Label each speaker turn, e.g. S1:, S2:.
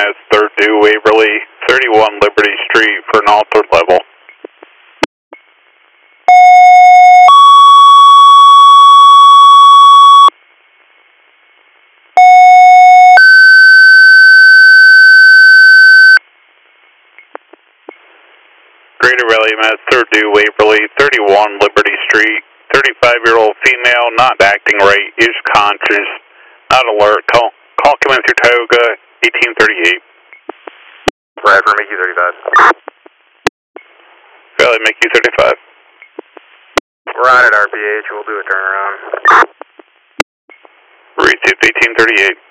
S1: Mass 3rd due Waverly, 31 Liberty Street for an altered level. Greater Raleigh Mass 3rd due Waverly, 31 Liberty Street, 35-year-old female, not acting right, is conscious, not alert. Call coming through Tioga, 1838.
S2: Bradford, make you 35.
S1: Raleigh, make you 35.
S2: We're on at RPH, we'll do a turnaround.
S1: Received 1838.